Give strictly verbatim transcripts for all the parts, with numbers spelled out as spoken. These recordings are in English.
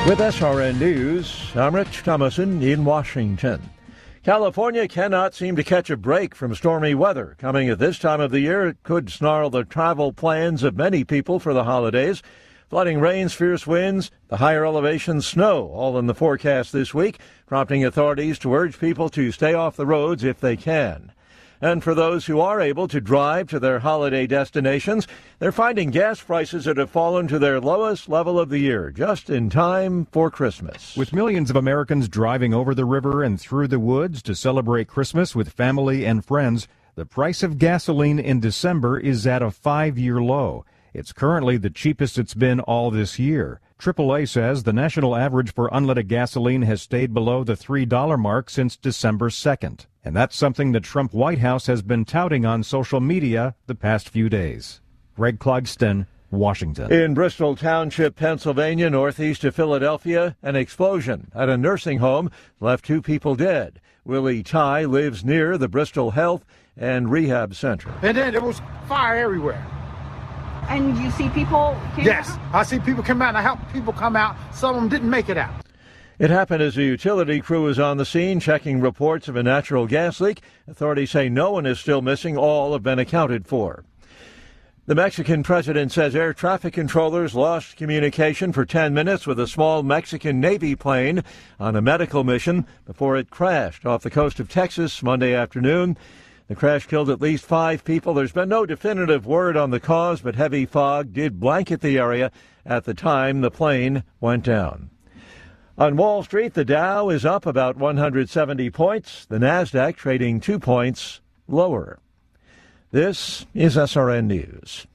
With S R N News, I'm Rich Thomason in Washington. California cannot seem to catch a break from stormy weather. Coming at this time of the year, it could snarl the travel plans of many people for the holidays. Flooding rains, fierce winds, the higher elevation snow, all in the forecast this week, prompting authorities to urge people to stay off the roads if they can. And for those who are able to drive to their holiday destinations, they're finding gas prices that have fallen to their lowest level of the year, just in time for Christmas. With millions of Americans driving over the river and through the woods to celebrate Christmas with family and friends, the price of gasoline in December is at a five-year low. It's currently the cheapest it's been all this year. triple A says the national average for unleaded gasoline has stayed below the three dollar mark since December second. And that's something the Trump White House has been touting on social media the past few days. Greg Clugston, Washington. In Bristol Township, Pennsylvania, northeast of Philadelphia, an explosion at a nursing home left two people dead. Willie Ty lives near the Bristol Health and Rehab Center. And then there was fire everywhere. And you see people came Yes, out? I see people come out, and I help people come out. Some of them didn't make it out. It happened as a utility crew was on the scene checking reports of a natural gas leak. Authorities say no one is still missing. All have been accounted for. The Mexican president says air traffic controllers lost communication for ten minutes with a small Mexican Navy plane on a medical mission before it crashed off the coast of Texas Monday afternoon. The crash killed at least five people. There's been no definitive word on the cause, but heavy fog did blanket the area at the time the plane went down. On Wall Street, the Dow is up about one hundred seventy points. The Nasdaq trading two points lower. This is S R N News.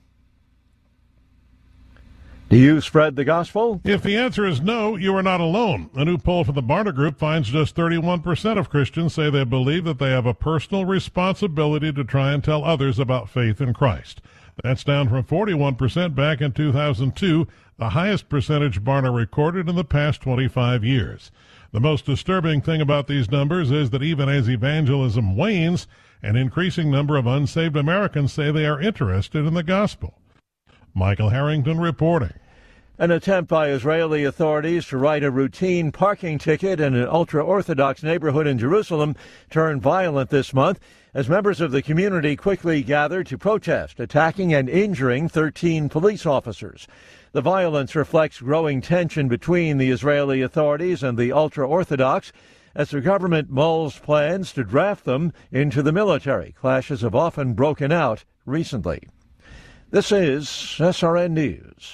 Do you spread the gospel? If the answer is no, you are not alone. A new poll from the Barna Group finds just thirty-one percent of Christians say they believe that they have a personal responsibility to try and tell others about faith in Christ. That's down from forty-one percent back in two thousand two, the highest percentage Barna recorded in the past twenty-five years. The most disturbing thing about these numbers is that even as evangelism wanes, an increasing number of unsaved Americans say they are interested in the gospel. Michael Harrington reporting. An attempt by Israeli authorities to write a routine parking ticket in an ultra-Orthodox neighborhood in Jerusalem turned violent this month as members of the community quickly gathered to protest, attacking and injuring thirteen police officers. The violence reflects growing tension between the Israeli authorities and the ultra-Orthodox as the government mulls plans to draft them into the military. Clashes have often broken out recently. This is S R N News.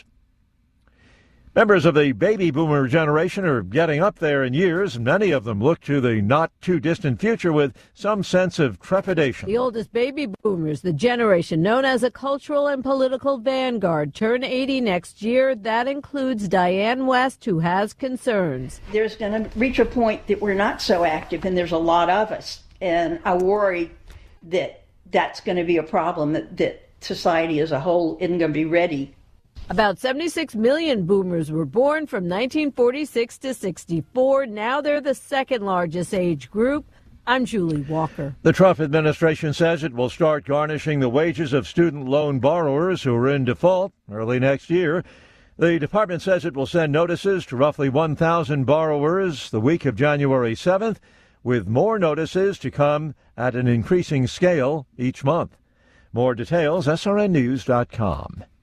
Members of the baby boomer generation are getting up there in years, and many of them look to the not-too-distant future with some sense of trepidation. The oldest baby boomers, the generation known as a cultural and political vanguard, turn eighty next year. That includes Diane West, who has concerns. There's going to reach a point that we're not so active, and there's a lot of us. And I worry that that's going to be a problem, that, that society as a whole isn't going to be ready. About seventy-six million boomers were born from nineteen forty-six to sixty-four. Now they're the second largest age group. I'm Julie Walker. The Trump administration says it will start garnishing the wages of student loan borrowers who are in default early next year. The department says it will send notices to roughly one thousand borrowers the week of January seventh, with more notices to come at an increasing scale each month. More details, S R N news dot com.